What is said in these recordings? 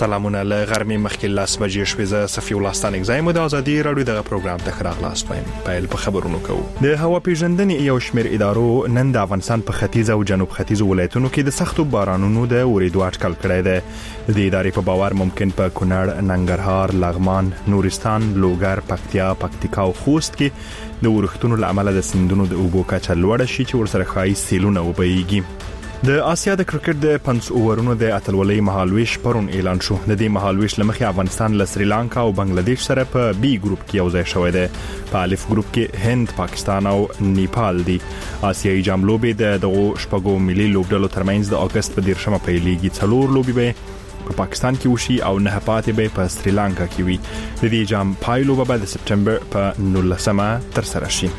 سلامونه له غرمې مخکې 10 بجې شوې. زه صفي الله ستانک زایم د ازادي رادیو دغه پروګرام ته خراغلاست وایم. پیل په خبرونو کوو. د هوا پیژندنې یو شمېر ادارو نن د افغانستان په ختیځ او جنوب ختیځ ولایتونو کې د سختو بارانونو د اورېدو اټکل کړی دی. د ادارې په باور ممکن په کونړ، ننګرهار، لغمان، نورستان، لوګر، پکتیا، پکتیکا او خوست کې د ورښتونو لامل د سیندونو د اوبو کچه لوړه شي چې ورسره خایي سیلونه وبهیږي. د آسیا د کرکټ د 5 اوورونو د اتلولۍ مهالویش پرون اعلان شو. د دې مهالویش لمخې افغانستان له سریلانکا او بنگلاديش سره په بي ګروپ کې یو ځای شوی دی. په الف ګروپ کې هند، پاکستان او نیپال دي. آسیایي جام لوبې د دغو شپږو ملي لوبډلو ترمنځ د اگست په 10مه پیلېږي. 4 لوبې به په پاکستان کې وشي او نه پاتې به په سریلانکا کې وي. د دې جام پایلو به د سپټمبر په 19مه تر سره شي.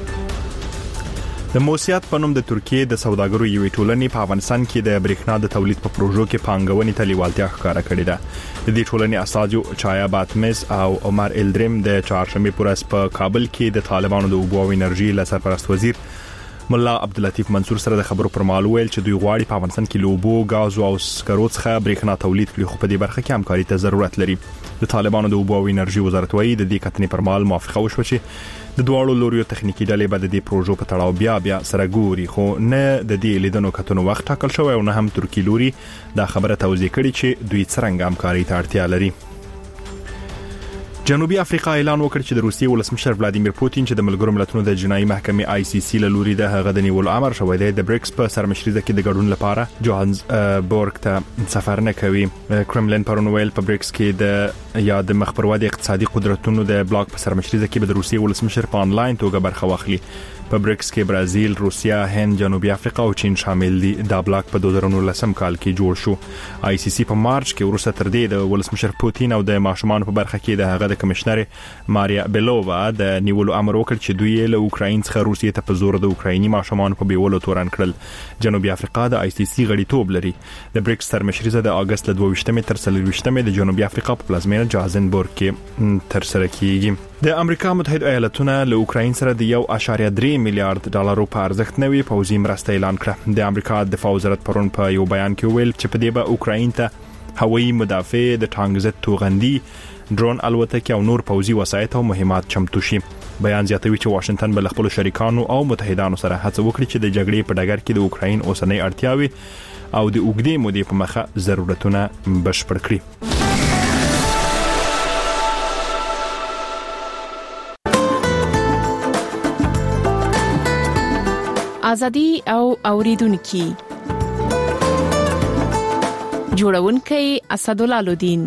د موسیات په نوم د ترکیه د سوداګرو یوې ټولنې په افغانستان کې د برېښنا د تولید په پروژو کې پانګونې ته لیوالتیا ښکاره کړې ده. د دې ټولنې اساسو چایا باتمس او عمر الدریم د چهارشنبه پر ورځ په کابل کې د طالبانو د اوبو او انرژي له سرپرست وزیر مولا عبداللطیف منصور سره د خبرو پر مهال ویل چې دوی غواړي په افغانستان کې لوبو، غاز او سکرو څخه برېښنا تولید کړي، خو په دې برخه کې همکاري ته ضرورت لري. د طالبانو د اوبو او انرژي وزارت وايي د دې کتنې پر مهال موافقه وشوه چې د دوړو لوريو تخنیکی ډلې به د دې پروژو په تړاو بیا سره ګوري، خو نه د دې لیدنو کتنو وخت ټاکل شوی او نه هم ترکی لوري دا خبره توضیح کړي چې دوی څنګه همکاري ته اړتیا لري. جنوبي افریقا اعلان وکړ چې د روسیې ولسمشر ولادیمیر پوتین چې د ملګرو ملتونو د جنایي محکمې ICC له لوري د هغه د نیولو امر شوی دی د بریکس په سرمشريزه کې د ګډون لپاره جوهانسبورګ ته سفر نه کوي. کرملین پرون ویل په بریکس کې د یا د مخبروادي اقتصادي قدرتونو د بلاک په سرمشريزه کې به د روسیې ولسمشر په انلاین توګه برخه واخلي. په بریکس کې برازیل، روسیا، هند، جنوبي افریقا او چین شامل دي. دا بلاک په 2019 کال کې جوړ شو. ICC په مارچ کې وروسته تر دې د ولسمشر پوتین او د ماشومان په برخه کې د هغه د کمشنر ماریا بیلووا د نیولو امر وکړ چې دوی له اوکراین څخه روسیې ته په زور د اوکرایني ماشومان په بیولو تورن کړل. جنوبي افریقا د ICC غړیتوب لري. د بریکس سرمشريزه د اگست له 22مه تر 23مه د جنوبي افریقا په پلازمینه جوهانسبورګ کې تر سره کیږي. د امریکا متحده ایالاتونو له اوکراین سره د 1.3 میلیارډ ډالرو په ارزښت نوې پوځي مرسته اعلان کړه. د امریکا دفاع وزارت پرون په یو بیان کې ویل چې په دې به اوکراین ته هوایي مدافع، د ټانک ضد توغندي، ډرون الوتکې او نور پوځي وسایط او مهمات چمتو شي. بیان زیاتوي چې واشنگټن به خپل شریکانو او متحدانو سره هڅه وکړي چې د جګړې په ډګر کې د اوکراین اوسنۍ اړتیاوې او د اوږدې مودې په مخه ضرورتونه بشپړ کړي. ازادي او اوریدونکو جوړونکي اسدالله لودین.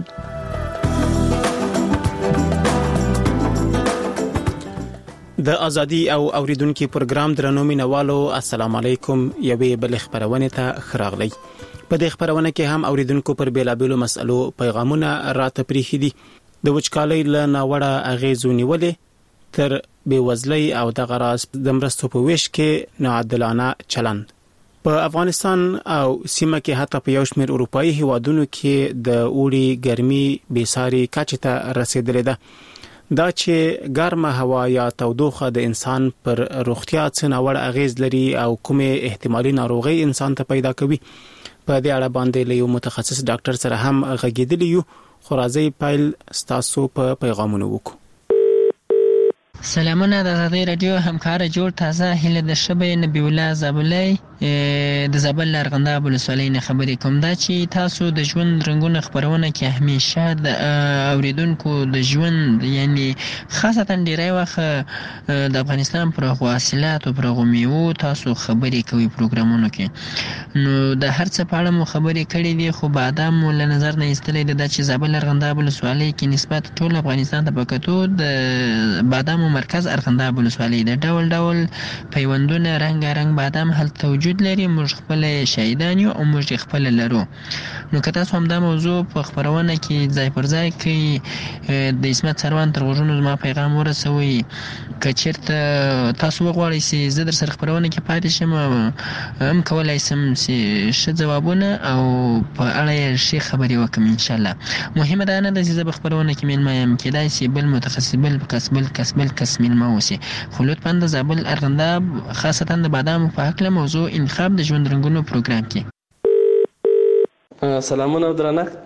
د ازادي او اوریدونکو پروګرام درنو مینوالو السلام علیکم. یوې بل خبرونه ته خراغلی. په دې خبرونه کې هم اوریدونکو پر بیلابیلو مسلو پیغامونه راته پریخي دي. د وچکالۍ له ناوړه اغیزو نیولې تر بېوزلۍ او د غراس د مرستو په ویش کې ناعادلانه چلند. په افغانستان او سیمه کې حتی په یو شمېر اروپایي هیوادونو کې د اوړي ګرمي بېساري کچې ته رسیدلې ده. دا چې ګرمه هوا یا تودوخه د انسان پر روغتیا څه ناوړه اغیز لري او کومه احتمالي ناروغي انسان ته پیدا کوي. په دې اړه باندې له یو متخصص ډاکټر سره هم غږیدلی یو. خو راځي پیل ستاسو په پیغامونو وکړو. سلامونه د ازادي رادیو همکار جوړ تازه هله د شبې نبی الله زابلای د زابل لرغنداب ولسوالۍ نه خبرې کوم. دا چې تاسو د ژوند رنگونه خبرونه کې همیشه د اوریدونکو د ژوند یعنی خاصتا ډیری وخت د افغانستان پر حاصلات او پر میوو تاسو خبرې کوي پروګرامونو کې. نو د هر څه په اړه مو خبرې کړې دي، خو بادام له نظر نه ایستلې د چې زابل لرغنداب ولسوالۍ کې نسبت ټول افغانستان ته پکتو د بادام مرکز ارغنداب ولسوالۍ د ډول ډول پیوندونه رنگ بادام هل توجد لري. موږ خپل شهیدان یو او موږ خپل لرو. نو که تاسو هم دا موضوع په خبرونه کې ځای پر ځای کې د اسمت سروان تر غوږونو زما پیغام ورسوي. که چیرته تاسو وغواړئ چې زه در سره خبرونه کې پاتې شم هم کولای شم چې ښه ځوابونه او په اړه یې ښې خبرې وکړم انشاءالله. مهمه دا نه ده چې زه به خبرونه کې میلمه یم، کېدای شي بل متخصص بل کس میلمه اوسي. خو لطفا د زابل ارغنداب خاصتا د بادامو په هکله موضوع انتخاب د ژوند رنګونو پروګرام کې. سلامونه درنښت.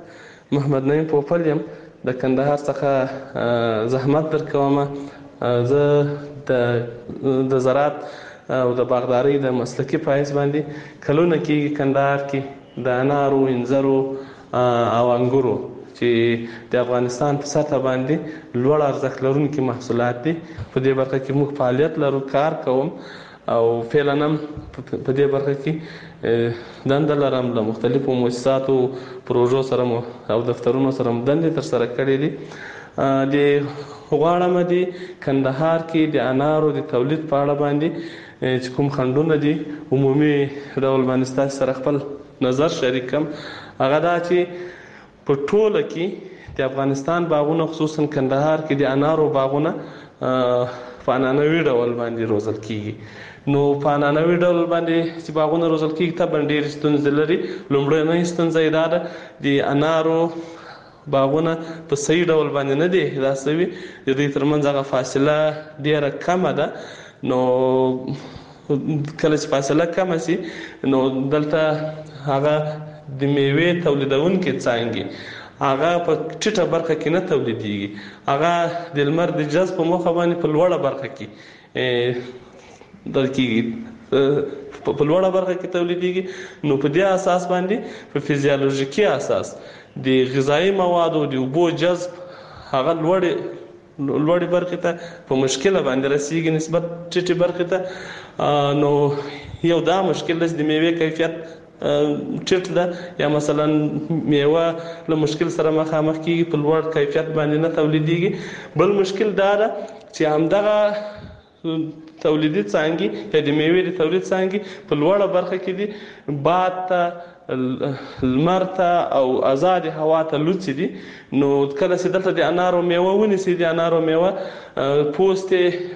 محمد نعیم پوپل یم د کندهار څخه زحمت درکوم. زه د زراعت او د باغدارۍ د مسلکي پایز باندې کلونه کېږي کندهار کې د انارو، انځرو او انګورو چې د افغانستان په سطح باندې لوړ ارزښت لرونکي محصولات دي. په دې برخه کې موږ فعالیت لرو، کار کوم او فعلا هم په دې برخه کې دنده لرم. له مختلفو مؤسساتو پروژو سره او دفترونو سره دندې ترسره کړې دي. د غواړم د کندهار کې د انارو د تولید په اړه باندې چې کوم خنډونه دي عمومي ډول باندې ستاسو سره خپل نظر شریک کړم. هغه دا چې په ټوله کې د افغانستان باغونه خصوصا کندهار کې د انارو باغونه په عنعنوي ډول باندې روزل کیږي. نو په عنعنوي ډول باندې چې باغونه روزل کیږي ته ډېرې ستونزې لري. لومړنۍ ستونزه یې دا ده د انارو باغونه په صحیح ډول باندې نه دي احیا شوي، د دوی ترمنځ هغه فاصله ډېره کمه ده. نو کله چې فاصله کمه شي نو دلته هغه د میوې تولیدونکي څانګې هغه په ټیټه برخه کې نه تولیدېږي، هغه د لمر د جذب په موخه باندې په لوړه برخه کې په لوړه برخه کې تولیدېږي. نو په دې اساس باندې په فزیولوژیکي اساس د غذایی موادو د اوبو جذب هغه لوړې برخې ته په مشکله باندې رسیږي نسبت ټیټې برخې ته. نو یو دا مشکل دی چې د میوې کیفیت ټیټ ده یا مثلا میوه له مشکل سره مخامخ کیږي، په لوړ کیفیت باندې نه تولیدېږي. بل مشکل دا ده چې همدغه تولیدي څانګې یا د میوې د تولید څانګې په لوړه برخه کې دي، باد ته، لمر ته او آزاد هوا ته لوڅې دي. نو کله چې دلته د انارو میوه ونیسي، د انارو میوه پوست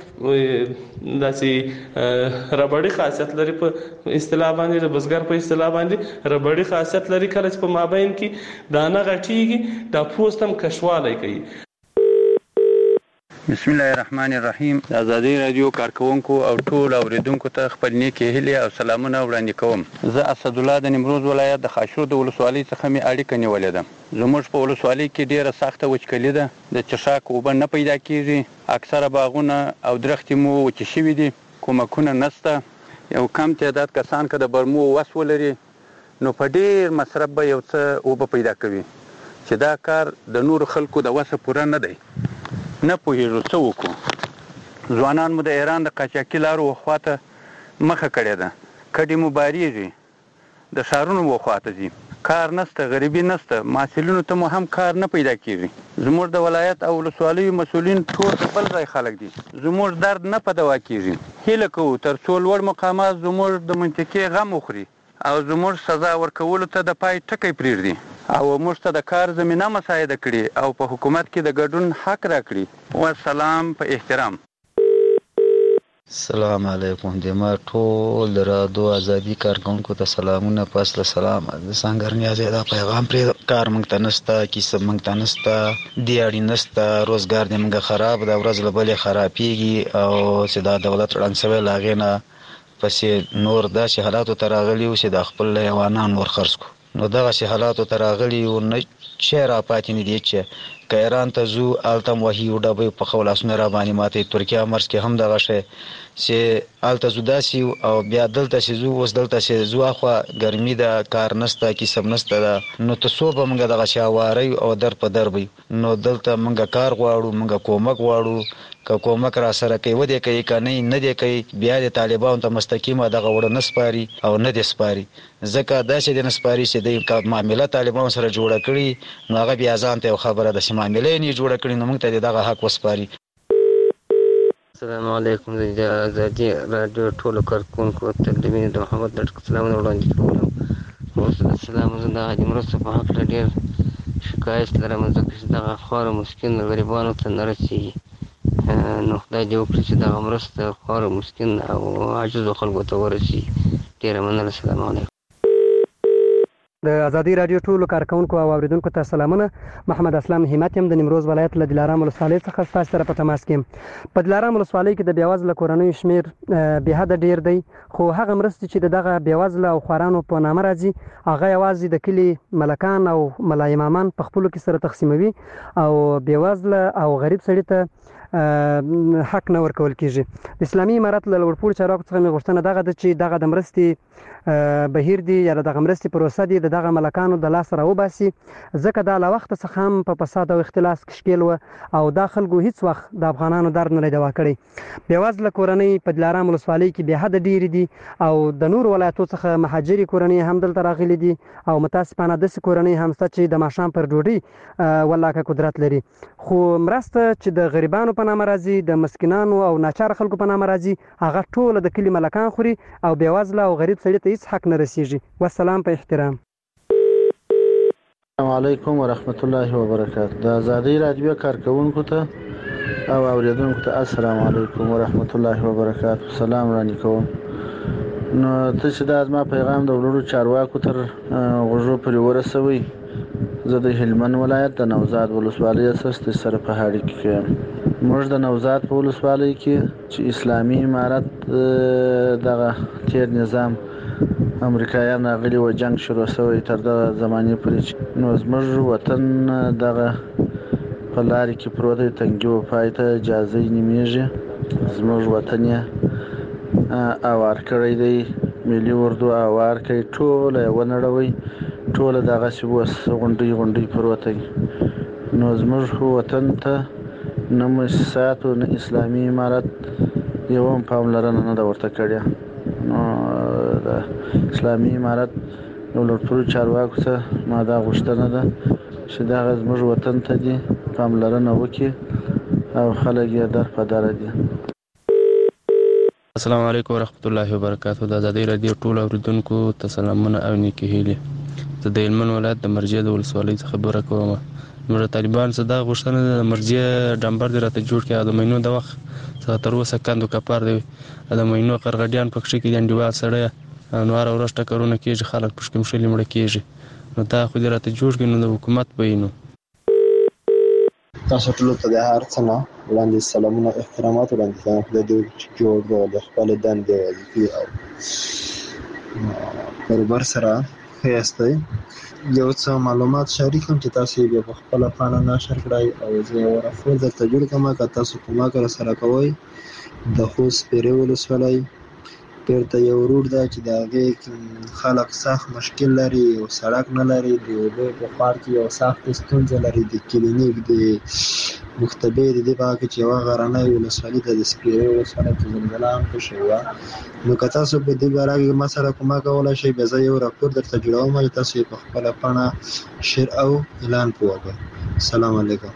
داسې ربړي خاصیت لري، په اصطلاح باندې د بزګر په اصطلاح باندې ربړي خاصیت لري. کله چې په مابین کې دانه غټیږي دا پوست هم کشوالی کوي. بسم الله الرحمن الرحیم. د ازادي رادیو کارکونکو او ټول اوریدونکو ته خپل نیکی هیلې او سلامونه وړاندې کوم. زه اسد الله د نیمروز ولایت د خاشرود ولسوالۍ څخه مې اړیکه نیولې ده. زموږ په ولسوالۍ کې ډیره سخته وچکلي ده، د چشاک اوبه نه پیدا کیږي، اکثره باغونه او درختې مو وچې شوي دي، کومکونه نشته. یو کم تعداد کسان که د برمو وس ولري نو په ډیر مصرف به یو څه اوبه پیدا کوي، چې دا کار د نورو خلکو د وسه پوره نه دی. نه پوهېږو څه وکړو. ځوانان مو د ایران د قاچاقي لارو خواته مخه کړې ده، کډې مو بارېږي، د ښارونو خواته ځي، کار نشته، غریبي نشته، محصلینو ته مو هم کار نه پیدا کېږي. زموږ د ولایت او ولسوالیو مسؤلین ټول د بل ځای خلک دي، زموږ درد نه په دوا کېږي. هیله کوو تر څو لوړ مقامات زموږ د منطقې غم وخوري او زموږ سزا ورکولو ته د پای ټکی پرېږدي او موږ ته د کار زمینه مساعده کړي او په حکومت کې د ګډون حق راکړي. والسلام په احترام. السلام علیکم. د ما ټول د رادیو ازادي کارکونکو ته سلامونه. پس له سلام د څنګه نیازه دا پیغام پرې کار مونږ ته نشته، کیسه مونږ ته نشته، دیاړي نشته، روزګار دې مونږ خراب ده، ورځ له بلې خرابېږي او چې دا دولت ړنګ شوی له هغې نه پسې نور داسې حالاتو ته راغلي وو چې د خپل حیوانان نور خرڅ کړو. نو دغسې حالاتو ته راغلي وو، نه شی را پاتې نه دي چې که ایران ته ځو هلته هم وهي ډبۍ پخو لاسونه را باندې ماتوي. ترکیه مرز کې هم دغه شی چې هلته ځو داسې او بیا دلته چې ځو، اوس دلته چې ځو اخوا ګرمي ده، کار نشته، کسب نشته ده، نو ته څو به موږ دغسې هواری او در په در وي. نو دلته موږ کار غواړو، موږ کومک غواړو. که کومک را سره کوي ودې کوي، که نه دی کوي بیا د طالبانو ته مستقیمه دغه وړه نه سپاري او نه دی سپاري. ځکه داسې دی نه سپاري چې دی معامله طالبانو سره جوړه کړي نو هغه بیا ځان ته یو خبره ده چې معامله یې نه جوړه کړي نو موږ ته دغه حق وسپاري. السلام علیکم. د ازادي رادیو ټولو کارکونکو ته د مینې د محمد ډډ سلامونه وړاندې کوم. اوس د سلام زه د مرستو په حق ډېر شکایت لرم، ځکه چې دغه خوار مسکین غریبانو ته نه رسېږي. نو خدای دې وکړي چې دغه مرسته خوار مسکین او عاجزو خلکو ته ورسي. ډېره مننه. السلام علیکم. د ازادي رادیو ټولو کارکونکو او اوریدونکو ته سلامونه. محمد اسلام همت يم د نیمروز ولایت له دلارام ولسوالۍ څخه ستاسو سره په تماس کې. په دلارام ولسوالۍ کې د بیوزله کورنیو شمیر به حد ډیر دی، خو هغه مرستې چې دغه بیوزله او خوارانو په نامه راځي هغه یوازې د کلی ملکان او ملایمامان په خپلو کې سره تقسیموي او بیوزله او غریب سړي ته حق نه ورکول کیږي. د اسلامي امارت له لوړپوړو چارواکو څخه مې غوښتنه دغه ده چې دغه د مرستې بهیر دی یا دغه مرستې پروسه دی دغه ملکانو د لاس راوباسي، ځکه دا له وخت څخه هم په فساد او اختلاس کې ښکیل و او دا خلکو هیڅ وخت د افغانانو درد نه دوا کړی. بیوزله کورنۍ په دلارام ولسوالۍ کې به حد ډیرې دي او د نور ولایتو څخه مهاجري کورنۍ هم دلته راغلي دي او متاسفانه داسې کورنۍ هم شته چې د ماښام پر ډوډۍ ولاکه قدرت لري، خو مرسته چې د غریبانو په نامه راځي، د مسکینانو او ناچار خلکو په نامه راځي، هغه ټول د کلی ملکان خوري او بیوزله او غریب سړي ته هیڅ حق نه رسیږي. والسلام په احترام. السلام علیکم ورحمت الله وبرکاته. د ازادي رادیو کارکونکو ته او اوریدونکو ته السلام علیکم ورحمت الله وبرکاته. سلام وړاندې کوم. نو ته چې دا زما پیغام د ولورو چارواکو تر غوږو پورې ورسوي. زه د هلمند ولایت د نوزاد ولسوالۍ اساس سره په هاړي کې یم. موږ د نوزاد په ولسوالۍ کې چې اسلامي امارت دغه تیر نظام امریکایان راغلي و، جنگ شروع شوی تر دغه زمانې پورې، نو زموږ وطن دغه په لارې کې پروت دی، تنګي و پای ته اجازه یې نیمیږي. زموږ وطن یې اوار کړی دی، ملي اردو اوار کوي، ټوله یې ونړوي، ټوله دغسې اوس غونډۍ پروت دی. نو زموږ وطن ته نه مؤسساتو نه اسلامي امارت یو هم پاملرنه نه ده ورته کړې. نو د اسلامي امارت یو لوړپوړو چارواکو ته ما دا غوښتنه ده چې دغه زموږ وطن ته دي پاملرنه وکړي او خلک یې در په دره دي. السلام علیکم ورحمت الله وبرکاته. د ازادي رادیو ټول اوریدونکو ته سلامونه او نیکې هیلې. زه د هلمند ولایت د مرجې د ولسوالۍ څخه خبره کوم. زموږ طالبان څه دا غوښتنه ده د مرجې ډمبر دې راته جوړ کړي، د مینو د وخت څخه تر اوسه کندو کپار دی، د مینو قرغډیان پکښې کې دي، انډیوال سړی نو هره ورځ ټکرونه کېږي، خلک پشکې مشلې مړه کېږي. نو دا خو دې راته جوړ کړي، نو د حکومت به یې نو تاسو ټولو ته د هر څه نه وړاندې سلامونه احترامات وړاندې کوم. خدای دې وکړي چې جوړ د خپلې دندې وظیفې او کاروبار سره ښه یاستئ. یو څه معلومات شریکم چې تاسو یې بیا په خپله پاڼه نشر کړئ او زه یې راپور درته جوړ کړم. که تاسو کومک راسره کوئ، د خوست سپیرې ولسوالۍ بیرته یو روډ ده چې د هغې خلک سخت مشکل لري، یو سړک نه لري، د اوبو په خوا کې یو سخته ستونزه لري، د کلینیک د مختبې د دې په هغه کې چې یوه غرنۍ ولسوالي ده د سپیرې ولسوالۍ کې زلزله هم پکې وه. نو که تاسو په دې باره کې ما سره کومک کولی شئ، بیا زه یو راپور درته جوړوم چې تاسو یې په خپله پاڼه شیر او اعلان پوه کړئ. السلام علیکم.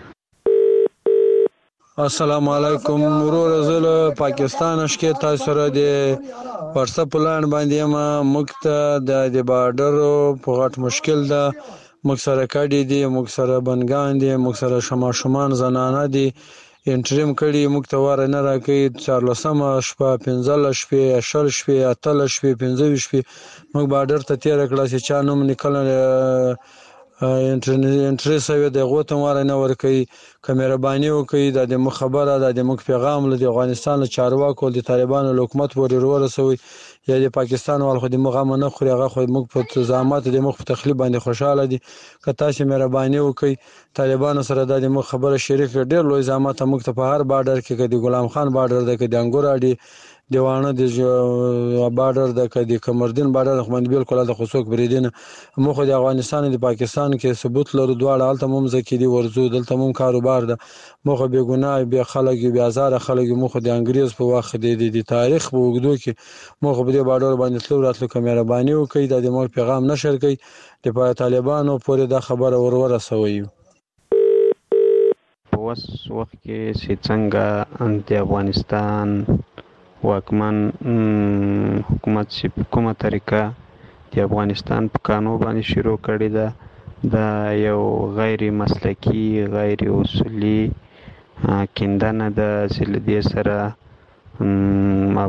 السلام علیکم ورور، زه له پاکستان شکې تاسو سره د واتساپ پلان باندې یم. موږ ته د بارډرو په غټ مشکل ده، موږ سره کډې دي، موږ سره بنګان دي، موږ سره ماشومان زنانه دي، انټریم کړي، موږ ته واره نه راکوي. 14مه شپه، 15 شپې، 20 شپې، 18 شپې، 25 شپې موږ بارډر ته تېره کړه چې چا نوم لیکلی انټری سوی د هغو ته واره نه ورکوي. که مهرباني وکړئ دا د موږ خبره ده، د موږ پیغام له د افغانستان له چارواکو د طالبانو له حکومت پورې ورسوئ. یا د پاکستان وال خو د موږ غم نه خوري، هغه خو موږ په زحمت د موږ په تخلیف باندې خوشحاله دي. که تاسو مهرباني وکړئ طالبانو سره دا د موږ خبره شریک کړئ. ډېر لوی زحمت موږ ته په هر بارډر کې، که د غلام خان بارډر ده، که د انګور اډې دیوانه د بارډر ده، که د کمردین بارډر ده، خو باندې بالکل هلته خو څوک بریدي نه. موږ خو د افغانستان د پاکستان کې ثبوت لرو، دواړه هلته مو مځکې دي، ورځو دلته مو کاروبار ده. موږ خو بې ګناه بې خلک یو، بې ازاره خلک یو. موږ خو د انګریز په وخت د تاریخ په اوږدو کې موږ خو په دې بارډر باندې تلو راتلو. که مهرباني وکړئ دا د موږ پیغام نشر کړئ، د طالبانو پورې دا خبره ورسوئ. په اوس وخت کې چې څنګه د افغانستان واکمن حکومت چې په کومه طریقه د افغانستان په قانون باندې شروع کړې ده، دا یو غیر مسلکی، غیر اصولي کیندنه ده چې له دې سره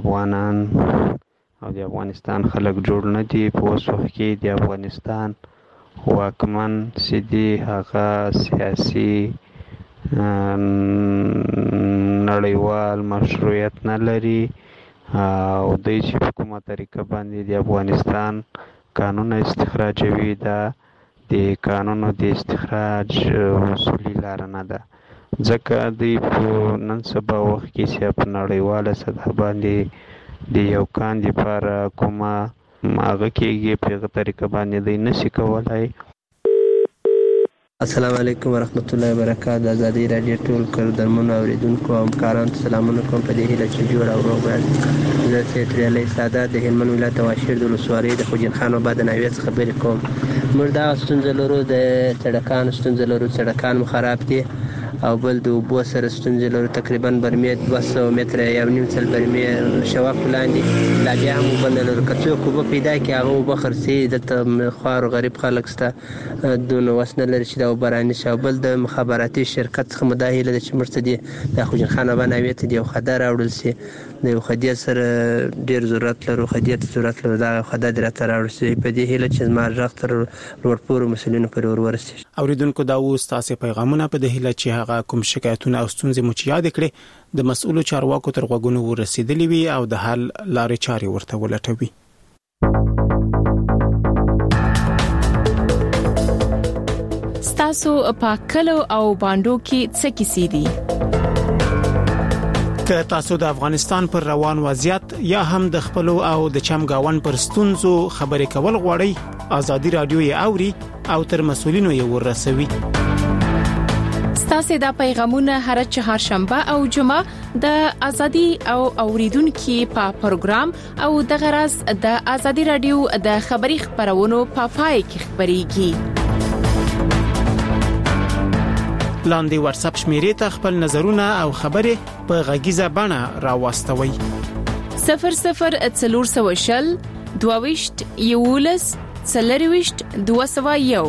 افغانان او د افغانستان خلک جوړ نه دي. په اوس وخت کې د افغانستان واکمن سیدی هغه سیاسي نړیوال مشروعیت نه لري او دوی چې په کومه طریقه باندې د افغانستان قانون استخراجوي دا د قانونو د استخراج اصولي لار نه ده، ځکه دوی په نن سبا وخت کې چې په نړیواله سطح باندې د یو کان لپاره کومه هغه کېږي په هغه طریقه باندې دوی نشي کولای. السلام علیکم ورحمت الله وبرکاته. ازادي رادیو ټول کردرمنو اوریدونکو او همکارانو سلامونه کوم. په دې هیله چې جوړ او روغ یاست. زه سید علي سادات د هلمند ولایت واشیر د ولسوالۍ د خوجین خان آباد ناوې څخه خبرې کوم. موږ دا ستونزه لرو، د سړکانو ستونزه لرو، سړکان مو خراب دي او بل د اوبو سره ستونزې لرو. تقریبا برمې 200 متره یو نیم سل برمې شواف لاندې لا بیا هم اوبه نه لرو. که څوک اوبه پیدا کړي هغه اوبه خرڅوي. دلته خوار و غریب خلک شته دونه وس نه لري چې دا اوبه رانیسي. او بل د مخابراتي شرکت څخه مو دا هیله ده چې موږ ته دې د خوجین خان آباد ناوې ته د یو خده راوړل شي. د یو خدې سره ډېر ضرورت لرو، خدې ته ضرورت لرو، دا خده دې راته راوړل شي. په دې هیله چې زما غږ تر لوړپوړو مسؤلینو پورې ورسېږي. اوریدونکو دا اوس تاسې پیغامونه په دې هیله چې هغه کوم شکایتونه او ستونزې مو چې یاد کړې د مسؤلو چارواکو تر غوږونو ورسېدلې وي او د حل لارې چارې ورته ولټوي. ستاسو په کلو او باندو کې څه کیسې دي؟ که تاسو د افغانستان پر روان وضعیت یا هم د خپلو او د چمګاون پر ستونزو خبرې کول غواړئ، ازادي رادیو یې اوري او تر مسؤلینو یې ورسوي. ستاسو دا پیغامونه هر چهارشنبه او جمعه د ازادي او اوریدونکو په پروګرام او د غرض د ازادي رادیو د خبري خبرونو په پای کې خبريږي. لاندې واتس اپ شمیرې ته خپل نظرونه او خبرې په غږیزه بڼه راوستوي. 0040 22 یولس 40 201.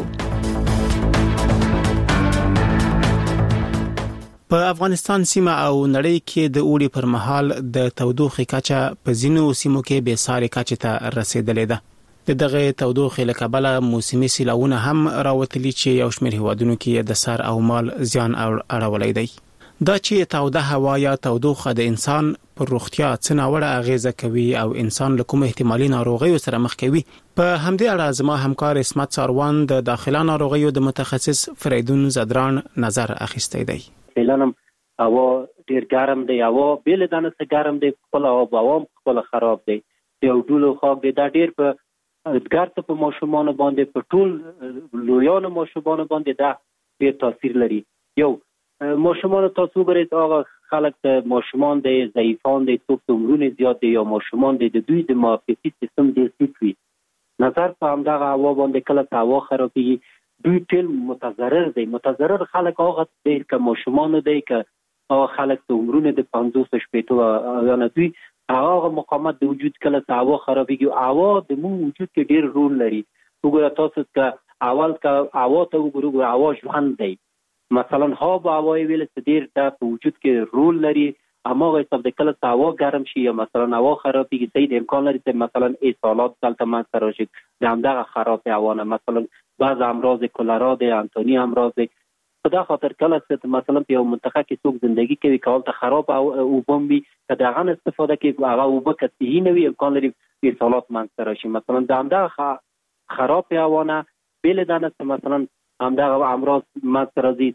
په افغانستان سیمه او نړۍ کې د اوړي پر مهال د تودوخې کچه په ځینو سیمو کې به ساري کچه ته رسیدلې ده. دغه تودوخې له کبله موسمي سیلاونه هم راوتلي چې یو شمېر هیوادونو کې د سر او مال زیان اړولې دی. دا چې تاوده هوا یا تودوخه د انسان پر روغتیا څه ناوړه اغیزه کوي او انسان له کوم احتمالي ناروغیو سره مخ کوي، په همدې اړه زما همکار اسمت ساروان د داخله ناروغیو د متخصص فریدون زدران نظر اخیستی دی. فعلا هوا ډیر ګرم دی، هوا بیل دانه څه ګرم دی، خپل هوا خپل خراب دی، یو ډول خاک دی. دا ډیر په ګرځ په ماشومان باندې په ټول لویانو ماشومان باندې دا ډیر تاثیر لري. یو ماشومان تاسو ګورئ هغه خلک ته ماشومان دي ضعیفان دي، څوک عمرونه زیات دي یا ماشومان دي، د دوی د معافیتي سیستم ډیر ټیټ وي. نظر په همدغه هوا باندې کله هوا خرابېږي، دوی ټول متضرر دي. متضرر خلک هغه دي که ماشومان دي که هغه خلک ته عمرونه د 50 شپېتو یا نه دوی هغه مقاومت د وجود کله هوا خرابېږي. هوا د مو وجود کې ډیر رول لري. وګوره تاسو که اول که هوا ته وګورئ، هوا ژوند دی. مثلا هوا ویل چې ډیر د وجود کې رول لري. هماغه حساب د کله هوا ګرم شي یا مثلا هوا خرابېږي، صحیح د امکان لري چې مثلا اصالات دلته منځته راشي د همدغه خراب هوا نه. مثلا بعض امراض کولرا دي، انتونی امراض دي. په دا خاطر کله چې مثلا په یو منطقه کې څوک ژوندۍ کوي کول ته خراب او وبومبي که دغه استفاده کوي هغه وب کتي نه وي، امکان لري اصالات منځته راشي. مثلا د همدغه خراب هوا نه بیل دانه مثلا همدغه امراض منځته راځي.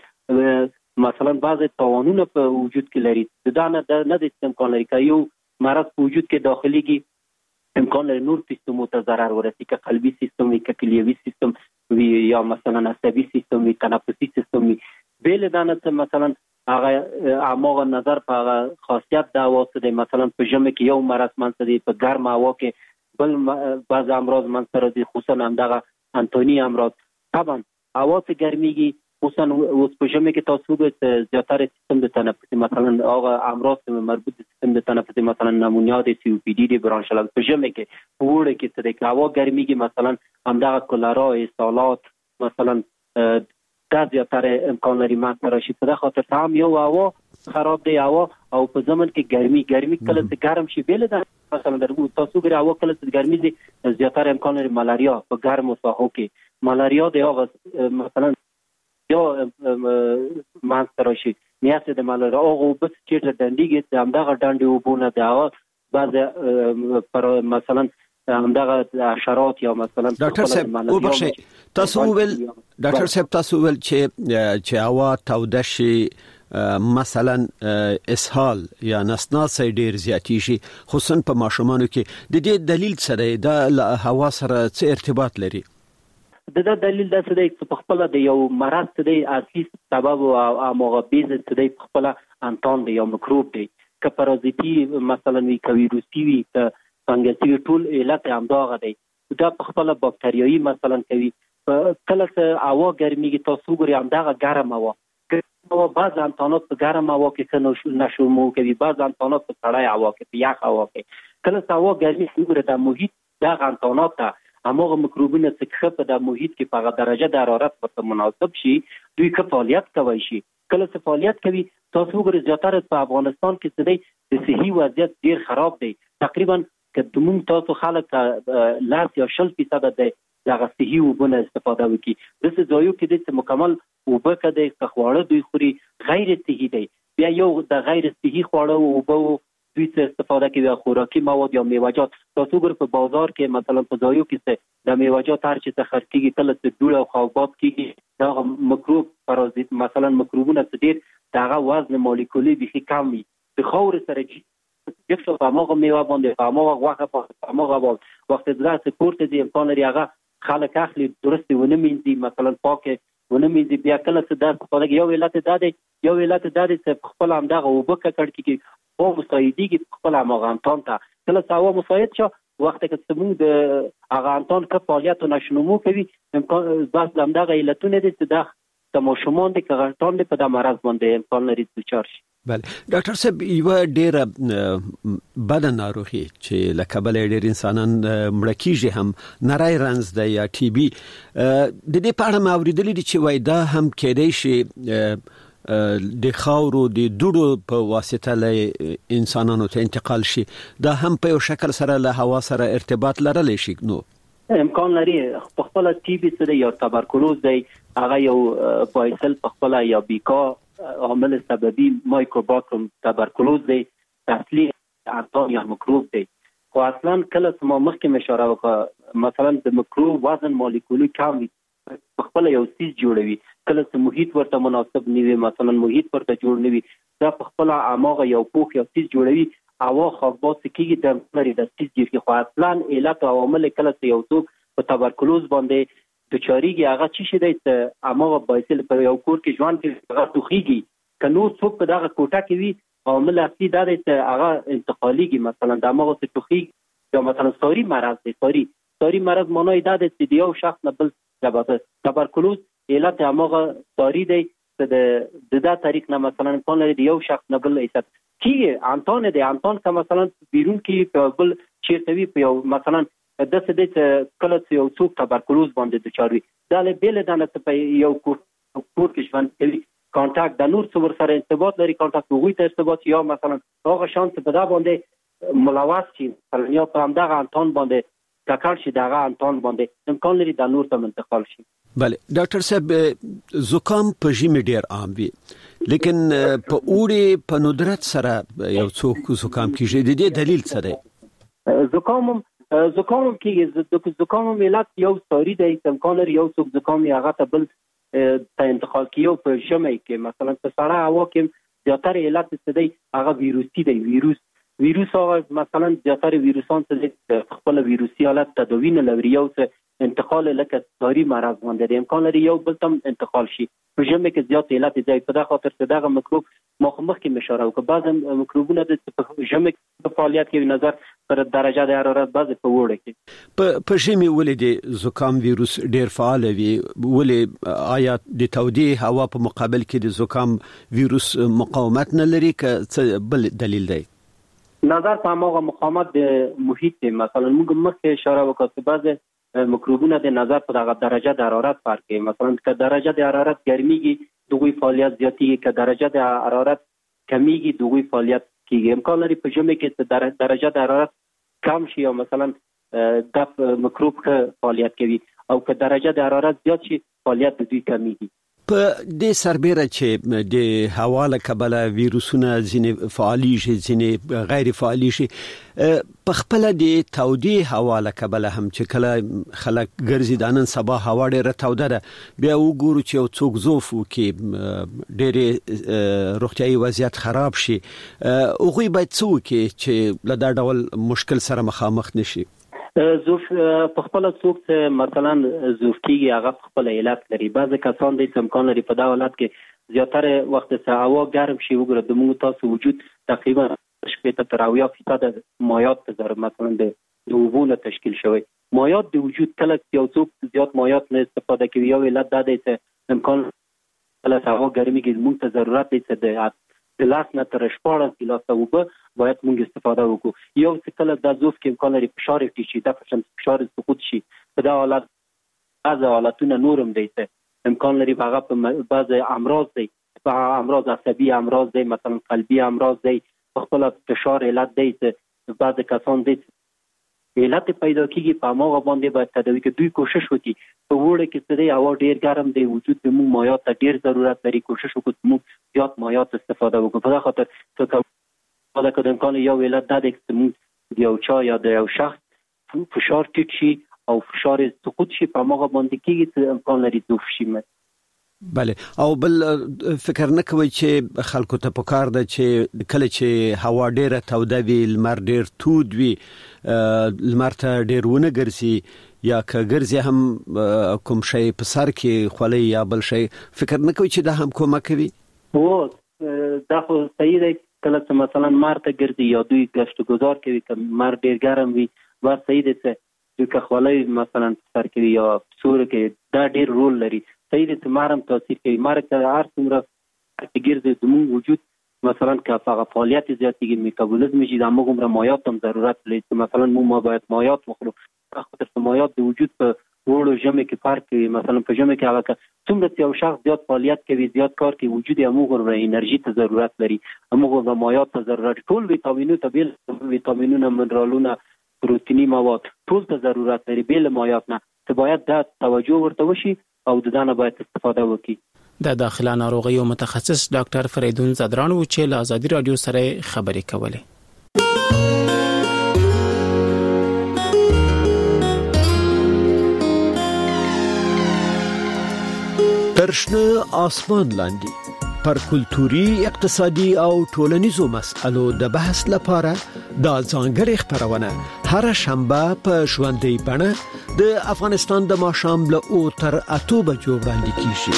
مثلا بعض توانونه په وجود کې لري، دا نه د امکان لري که یو مرض په وجود کې داخليږي، امکان لري نور سیستمو ته ضرر ورسي، که قلبي سیستم وي، که کلیوي سیستم وي، یا مثلا عصبي سیستم وي، تنفسي سیستم وي. بیل دانه مثلا هغه اماغه نظر په خاصیت دا واسطه دی. مثلا په ژمي کې یو مرض منځته دی، په ګرم هوا کې بل بعض امراض منځته راځي، خصوصا همدغه انتوني امراض. طبعا هوا څه ګرميږي، خصوصا اوس په ژمي کې تاسو به زیاتره سیستم د تنفسي مثلا هغه امراض مربوط د سیستم د تنفسي مثلا نمونیا د سی او پی ډي د برانشل په ژمي کې وړه کې څه د هوا ګرميږي، مثلا همدغه کولرا، اصالات مثلا دا زیاتره امکان لري ماته راشي. په خاطر هم یو هوا خراب دی هوا او په زمن کې ګرمي کله چې ګرم شي بیل ده مثلا در تاسو ګره هوا کله چې ګرمي دي زیاتره امکان لري ملاریا په ګرمو ساحو کې ملاریا د هغه مثلا یا مانستر راشي نیاسه د ملاریا هغه بس چې دندګي د همدغه ډنډي وبونه د هغه بعض پر مثلا همدغه حشرات یا مثلا ډاکټر صاحب وبخښئ تاسو ول ډاکټر صاحب تاسو ول چې هوا توده شي مثلا اسهال یا نسناس ډیر زیاتی شي خصوصا په ماشومانو کې د دې دلیل سره د هوا سره څه ارتباط لري د دلیل دا څه دی چې په خپل د یو مرض څه دی اصلي سبب او امغبیز څه دی په خپل انتون دی یو میکروب دی که پارازیتی مثلا وی کوي ویروسي وی فنګسي ټول علت همداغه دی دا په خپل باکتریایي مثلا کوي کله چې هوا ګرميږي تاسو ګورئ همدغه ګرم هوا او بعض انتانات په ګرم هوا کې نشو کوي بعض انتانات په سړی هوا کې په یخ هوا کې کله چې هوا ګرمي څنګه د محیط د انتانات ته هغه میکروبونه چې په د محیط کې په درجه د حرارت ورته مناسب شي دوی که فعالیت کوي شي کله چې فعالیت کوي تاسو ګورئ زیاتره په افغانستان کې څه دی د صحي وضعیت ډیر خراب دی تقریبا که موږ تاسو خلک لاس یا 0% د دغه صحي وبونه استفاده وکړي د څه ځایو کې د مکمل وبه کده خواړه دوی خوري غیر صحي دی بیا یو د غیر صحي خواړه وبو دوی څه استفاده کوي خوراکي مواد یا میوه‌جات تاسو ګور په بازار کې مثلا په ځایو کې د میوه‌جات هر چې څه خرڅيږي کله چې ډوله او خوابات کېږي دا میکروب پارازیت مثلا میکروبونه څه ډیر دغه وزن مالیکولي به کم وي د خاور سره یک څه په موږ میوه باندې په موږ واخه په موږ وخت درته پورته دي امکان لري هغه خلک اخلي درسته ونه مینځي مثلا پاکه ونه مینځي بیا کله چې دا په یو علت دادې چې خپل همدغه وبکه کړ کې او مساعدي کې خپل امغانتان ته کله چې هوا مساعد شو وخت کې موږ د اغانتان په فعالیت نشنمو کوي امکان بس همدغه علتونه دي چې د ماشومان د کغانتان په د مرض باندې امکان لري چې چارش بله ډاکټر صاحب یو ډېر بد ناروغي چې لکه بل ډېر انسانان مړه کیږي هم نری رنز دی یا ټي بي د دې په اړه ما اوریدلي دي چې وای دا هم کېدای شي د خاورو د دوړو په واسطه له انسانانو ته انتقال شي دا هم په یو شکل سره له هوا سره ارتباط لرلی شي نو امکان لري په خپل ټي بي سره یا تبرکلوز دی هغه یو بایسل په خپل یا بیکا عامل سببي مایکروباکتریم تبرکلوز دی اصلي انتون یا میکروب دی خو اصلا کله چې ما مخکې اشاره وکړه مثلا د میکروب وزن مالیکولي کم وي په خپل یو سیس جوړوي کله چې محیط ورته مناسب نه وي مثلا محیط ورته جوړ نه وي دا په خپل اماغه یو پوښ یو سیس جوړوي هوا خاکبات کېږي د لري د سیس جوړي خو اصلا علت او عامل کله چې یو څوک په تبرکلوز باندې د چاريږي هغه چی شي د اماغه بایسل په یو کور کې ژوند کې هغه توخيږي کنو څوک په دغه کوټه کې وي عامل اصلي دا دی چې هغه انتقاليږي مثلا د اماغه څخه توخيږي یا مثلا ساري مرض دی ساري مرض معنی دا دی چې یو شخص نه بل تبرکلوز علت اماغه ساري دی د دا طریق نه مثلا کله یو شخص نه بل ایست کیږي انتون که مثلا بیرون کې په بل چیرته وي په یو مثلا د څه د کله چې یو څوک تبرکلوز باندې د چاروي دا له بیل دانه په یو کور کې ژوند کوي کانټاکټ د نور څور سره ارتباط لري کانټاکټ وګړي ته ارتباط یا مثلا هغه شانس په دا باندې ملوث شي یا په همدغه انتون باندې تکړه شي دغه انتون باندې امکان لري د نور ته منتقل شي بله ډاکټر صاحب زکام په ژمي ډیر عام وي لیکن په اوړي په ندرت سره یو څوک زکام کیږي د دې دلیل څه دی زکام کې زکام ملت یو ساری دی امکان لري یو څوک زکام یې هغه ته بل ته انتقال کیو په ژمي کې مثلا په سړه هوا کې زیاتره علت څه دی هغه ویروسي دی ویروس هغه مثلا زیاتره ویروسان څه خپل ویروسي حالت تداوی نه لري یو څه انتقال لکه ساری مرض باندې امکان لري یو بل تم انتقال شي په ژمي کې زیات علت دی په دغه خاطر چې دغه میکروب مخکې اشاره وکړه بعض میکروبونه د ژمي په فعالیت کې نظر پر درجه د حرارت بعض په وړه کې په ژمي ولې د زکام ویروس ډیر فعال وي ولې آیا د تودې هوا په مقابل کې د زکام ویروس مقاومت نه لري که بل دلیل دی نظر په هغه مقاومت د محیط مثلا موږ مخکې اشاره وکړه چې بعض میکروبونه د نظر په دغه درجه د حرارت فرق کوي مثلا که درجه د حرارت ګرميږي دوی فعالیت زیاتېږي که درجه د حرارت کمیږي دوی فعالیت کیږي امکان لري په ژمي کې درجه د حرارت کم شي او مثلا د میکروب فعالیت کوي او که درجه د حرارت زیات شي فعالیت د دوی کمیږي. په دې سربېره چې د هوا له کبله ویروسونه ځینې فعالیږي ځینې غیر فعالیږي، په خپل د تودې هوا له کبله هم چې کله خلک ګرځي د نن سبا هوا ډېره توده ده، بیا وګورو چې یو څوک زوف وکړي ډېرې روغتیایي وضعیت خراب شي، هغوی باید څه وکړي چې له دا ډول مشکل سره مخامخ نشي؟ زوف په خپل څوک مثلا زوف کیږي هغه په خپل علت لري. بعض کسان د امکان لري په دا حالت کې زیاتره وخت څخه هوا ګرم شي وګوره د موږ تاسو وجود تقریبا 80% تر 80% مایعات تر مثلا د اوبو تشکیل شوی. مایعات د وجود کله یو څوک زیات مایعات نه استفاده کوي یو علت دا دی چې امکان کله هوا ګرمي کې موږ ته ضرورت دی چې د لاس نه تر 14 ګیلاس اوبه باید موږ استفاده وکړو. یو څه کله د زوف کې امکان لري فشار ټیټ د فشار سقوط شي په دا حالت بعض حالتونه نورم دی چې امکان لري هغه په بعض امراض دی په امراض عصبي امراض دی مثلا قلبي امراض دی په خپل فشار علت دی چې بعض کسان دی علت پیدا کیږي په هغه باندې باید تداوی کې دوی کوشش وکړي په وړه کې چې دی هوا ډیر ګرم دی وجود د موږ مایعات ته ډیر ضرورت لري کوشش وکړو موږ زیات مایعات استفاده وکړو. په دا خاطر څه دا که امکان یو علت دا دی چې موږ یو چا یا د یو شخص فشار ټیټ شي او فشار سقوط شي په هغه باندې کېږي چې امکان لري زوف شي. بله او بل فکر نه کوي چې خلکو ته پکار ده چې کله چې هوا ډیره توده وي لمر ډیر تود وي لمر ته ډیر ونه ګرځي یا که ګرځي هم کوم شی په سر کې خولي یا بل شی فکر نه کوي چې دا هم کومه کوي؟ او دا خو صحیح دی کله چې مثلا مار ته ګرځي یا دوی گشت گذار کوي که مر ډیر ګرم وي بس صحیح دی چې دوی که خولي مثلا سر کوي یا سور کې دا ډیر رول لري. صحیح دی چې مارم تاثیر کوي مار ته هر څومره ګرځي د موږ وجود مثلا که هغه فعالیت زیاتېږي میتابولیزم چې د موږ عمره مایعات هم ضرورت لري چې مثلا موږ باید مایعات وخورو خاطر چې مایعات د وجود په وړو ژمي کې فرق کوي. مثلا په ژمي کې هغه څومره چې یو شخص زیات فعالیت کوي زیات کار کوي وجود یې موږ انرژي ته ضرورت لري موږ مایعات ته ضرورت ټول ویټامینونه ته بیل ویټامینونه منرالونه پروتینی مواد ټول ته ضرورت لري بیل مایعات نه ته باید دا توجه ورته وشي او د دانه باید استفاده وکړي. د داخله ناروغیو متخصص ډاکټر فریدون زدران و چې له آزادي رادیو سره خبرې کولې. ترشنه آسمان لاندې پر کلتوري اقتصادي او ټولنیزو مسئلو د بحث لپاره د ځانګړي خبرونه هر شنبه په ژوندۍ بڼه د افغانستان د ماښام له 8 تر 8 بجو وړاندې کیږي.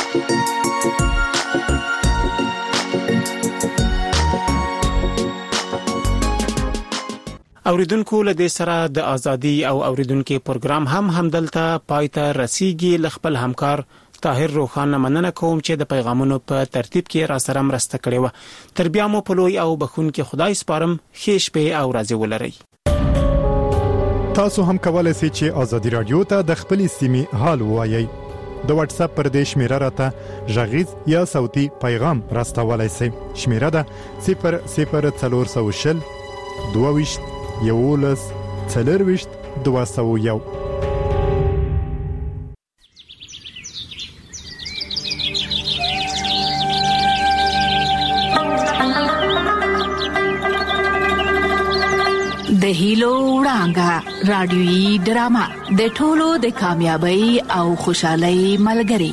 اوریدونکو له دې سره د ازادي او اوریدونکو پروګرام هم همدلته پایته رسیدي. خپل همکار طاهر روخان مننه کوم چې د پیغامونو په ترتیب کې را سره مرسته کړې و. تر بیا مو په لوی او بخونکي خدای سپارم. ښه شپه او ورځ ولرئ. تاسو هم کولای شئ چې ازادي رادیو ته د خپل سیمې حال ووایي. د واتس اپ پر دې شمیره راته ژغیز یا صوتي پیغام راستولای شئ. شمیره ده 00420 22 11 40 201. د هیلو وړانګه رادیويي ډرامه د ټولو د کامیابی او خوشحالۍ ملګری.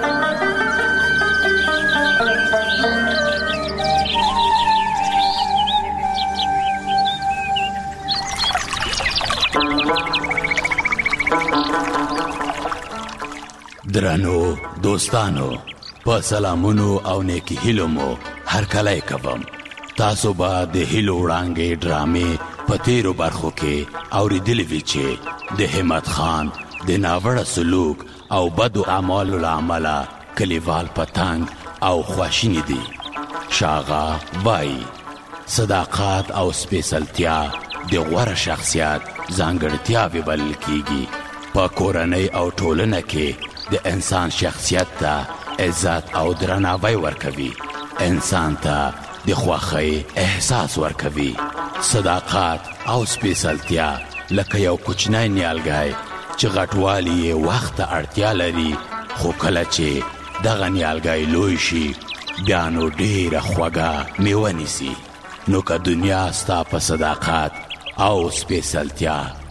درنو دوستانو په سلامونو او نیکی هیلو مو هر کله کوم. تاسو به د هیلو وړانګې ډرامې په تیرو برخو کې اوریدلې وی چې د همت خان د ناوړه سلوک او بدو اعمالو لامله کلیوال پتنګ او خواشینی دي. شاغا وای صداقت او سپیشلتیا د غوړه شخصیت ځانګړتیا وبل کیږي. په کورنۍ او ټولنه کې د انسان شخصیت ته عزت او درناوی ورکوي. انسان ته د خوښۍ احساس ورکوي. صداقت او سپیڅلتیا لکه یو کوچنی نیالګی چې غټوالی یې وخت ته اړتیا لري، خو کله چې دغه نیالګی لوی شي بیا نو ډېره خوږه میوه نیسي. نو که دنیا ستا په صداقت او سپیڅلتیا